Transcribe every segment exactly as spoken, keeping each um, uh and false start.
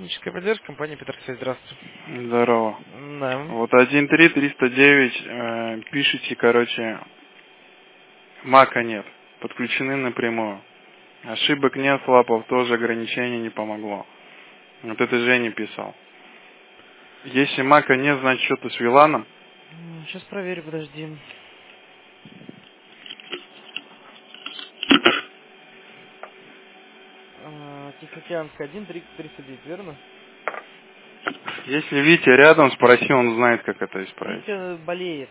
Техническая поддержка, компания Петросвязь, здравствуйте. Здорово. Да. Вот один три триста девять э, пишите, короче, мака нет, подключены напрямую. Ошибок нет, флапов тоже, ограничение не помогло. Вот это Женя писал. Если мака нет, значит что-то с виланом. Сейчас проверю, подожди. А, Тихоокеанская один три триста девять, верно? Если Витя рядом, спроси, он знает, как это исправить. Витя болеет.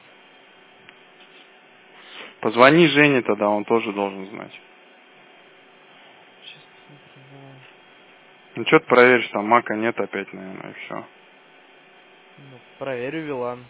Позвони Жене тогда, он тоже должен знать. Сейчас посмотрю, давай. Ну что ты проверишь, там мака нет опять, наверное, и все. Ну, проверю вилан.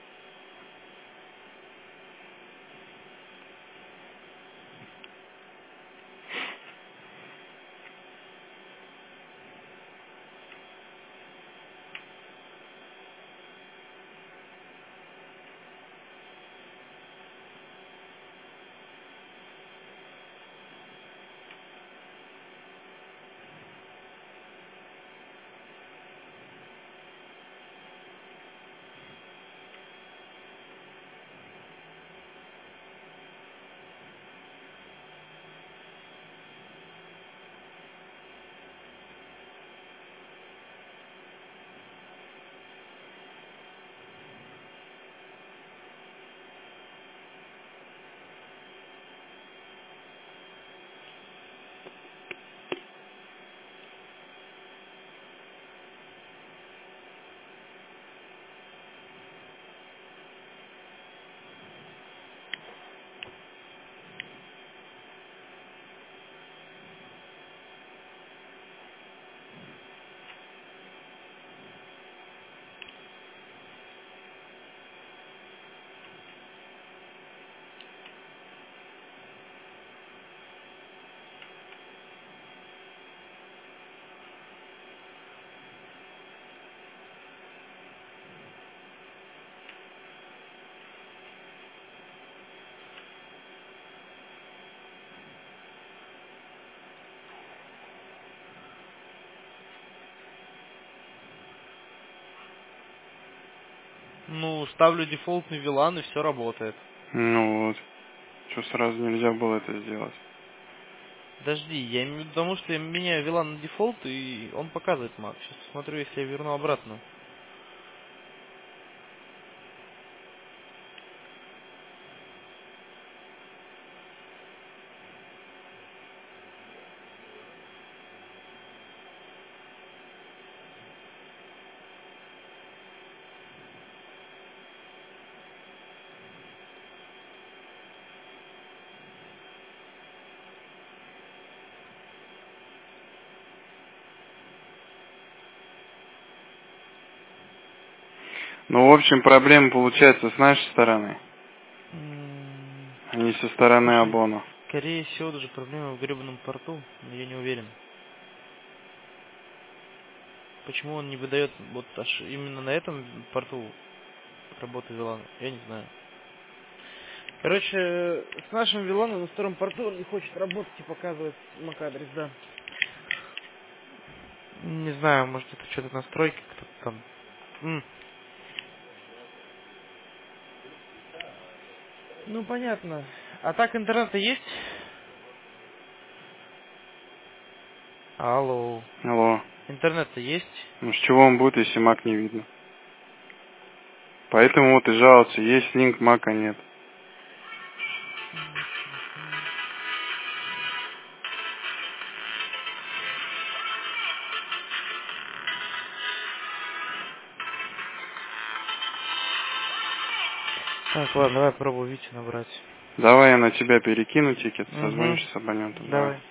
Ну, ставлю дефолтный вилан, и все работает. Ну вот. Что сразу нельзя было это сделать? Подожди, я имею в виду, потому что я меняю вилан на дефолт, и он показывает мак. Сейчас посмотрю, если я верну обратно. Ну, в общем, проблема получается с нашей стороны, М, а не со стороны Слушай, Абона. скорее всего, даже проблема в гребаном порту, но я не уверен. Почему он не выдает вот аж именно на этом порту работы вилана, я не знаю. Короче, с нашим виланом на втором порту он не хочет работать и показывает мак-адрес, да. Не знаю, может это что-то настройки, кто-то там. М. Ну понятно. А так интернета есть? Алло. Алло. Интернет-то есть? Ну, с чего он будет, если мак не видно? Поэтому вот и жалуются, есть линк, мака нет. Так, ладно, давай пробую Витю набрать. Давай я на тебя перекину тикет, Угу. созвонимся с абонентом, давай. Давай.